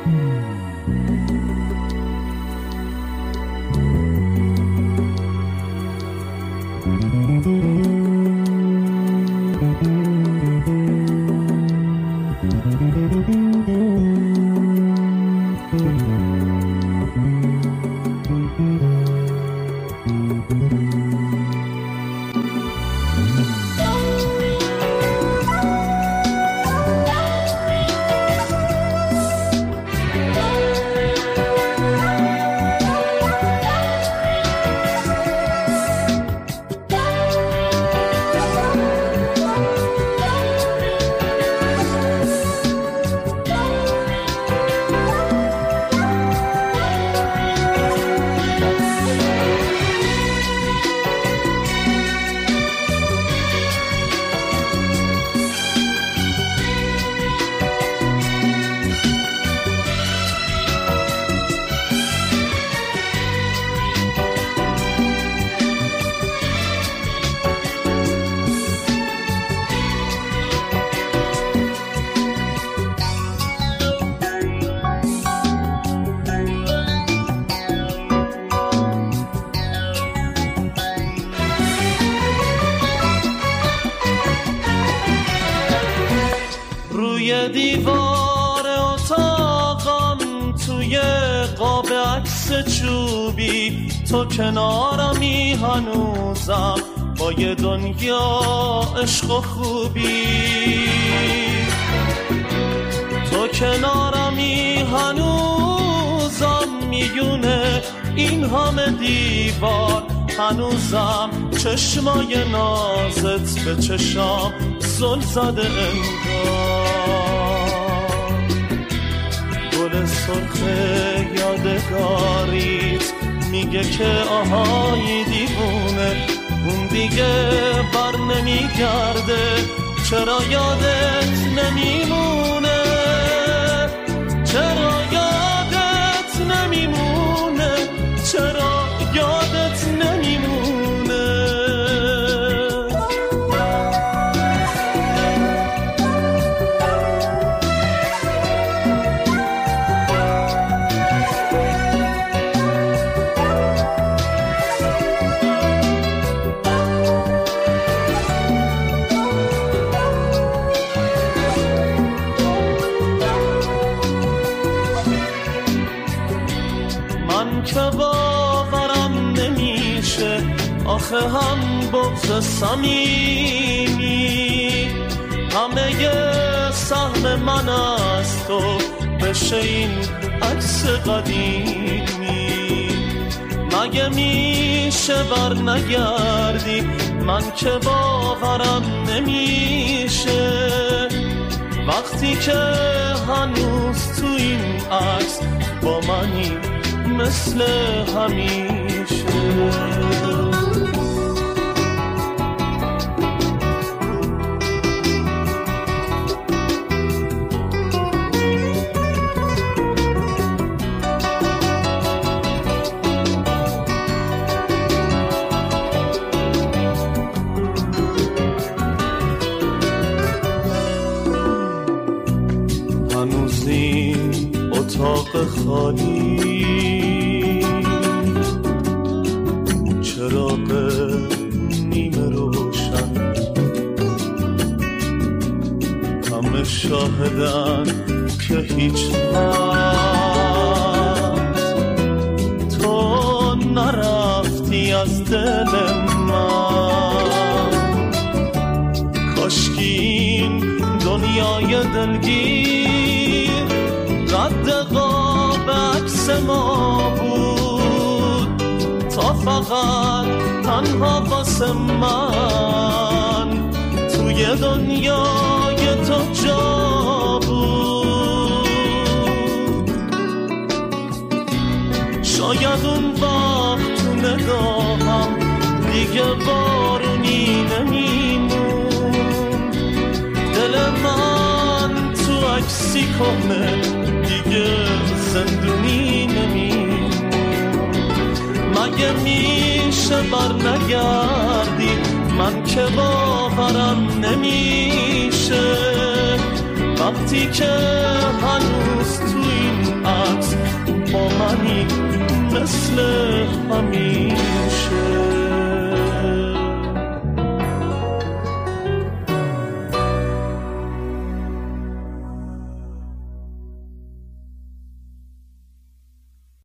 روی دیوار اتاقم توی قاب عکس چوبی تو کنارمی هنوزم با یه دنیا عشق و خوبی تو کنارمی هنوزم میونه این همه دیوار هنوزم چشمای نازت به چشام زل زده انگار گل سرخ یادگاریت میگه که آهای دیوونه اون دیگه بر نمیگرده چرا یادت نمیمونه چرا یادت نمیمونه چرا یادت نمیمونه که باورم نمیشه آخه هم بغض صمیمی همه ی سهم من از تو بشه این عکس قدیمی مگه میشه بر نگردی من که باورم نمیشه وقتی که هنوز تو این عکس با منی مثل همیشه هنوز این اتاق خالی چراغ نیمه روشن همه شاهدن که هیچ وقت تو نرفتی از دل من کاشکی این دنیای دلگیر رد قاب عکس ما بود تا فقط تنها واسه من توی دنیای تو جا بود شاید اون وقت تو نگاهم دیگه بارونی نمیمون دل من تو عکسی کهنه دیگه زندونی نمیمون مگه میشه بر نگردی من که باورم نمیشه وقتی که هنوز تو این مثل